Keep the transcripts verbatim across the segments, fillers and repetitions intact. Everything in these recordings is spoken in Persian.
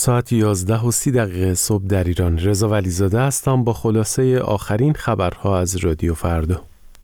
ساعت یازده و سی دقیقه صبح در ایران. رضا ولیزاده هستم با خلاصه آخرین خبرها از رادیو فردا.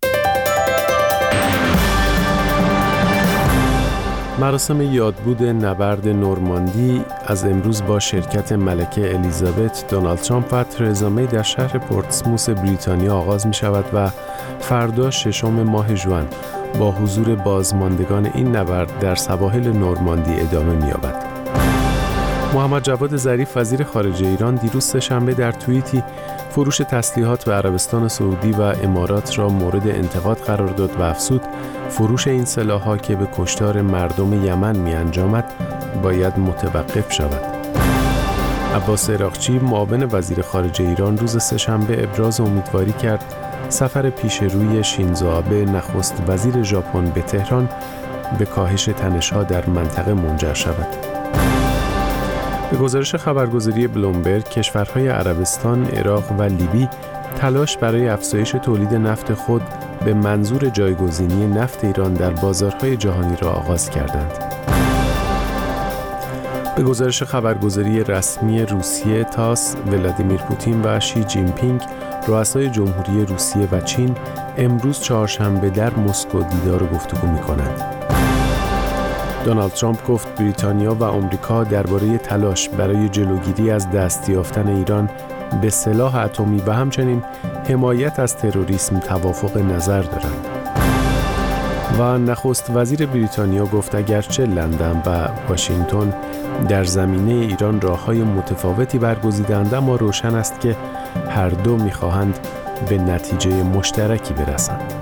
مراسم یادبود نبرد نورماندی از امروز با شرکت ملکه الیزابت، دونالد ترامپ و ترزا می در شهر پورتسموث بریتانیا آغاز می شود و فردا ششم ماه ژوئن با حضور بازماندگان این نبرد در سواحل نورماندی ادامه می یابد. محمد جواد ظریف وزیر خارجه ایران دیروز سه‌شنبه در توییتی فروش تسلیحات به عربستان سعودی و امارات را مورد انتقاد قرار داد و افزود فروش این سلاح‌ها که به کشتار مردم یمن می‌انجامد باید متوقف شود. عباس عراقچی معاون وزیر خارجه ایران روز سه‌شنبه ابراز امیدواری کرد سفر پیش روی شینزو آبه نخست وزیر ژاپن به تهران به کاهش تنش‌ها در منطقه منجر شود. به گزارش خبرگزاری بلومبرگ، کشورهای عربستان، عراق و لیبی تلاش برای افزایش تولید نفت خود به منظور جایگزینی نفت ایران در بازارهای جهانی را آغاز کردند. به گزارش خبرگزاری رسمی روسیه تاس، ولادیمیر پوتین و شی جین پینگ، رؤسای جمهوری روسیه و چین، امروز چهارشنبه در مسکو دیدار و گفتگو می‌کنند. دونالد ترامپ گفت بریتانیا و آمریکا درباره تلاش برای جلوگیری از دست یافتن ایران به سلاح اتمی و همچنین حمایت از تروریسم توافق نظر دارند. و نخست وزیر بریتانیا گفت اگرچه لندن و واشنگتن در زمینه ایران راه‌های متفاوتی برگزیدند، اما روشن است که هر دو می‌خواهند به نتیجه مشترکی برسند.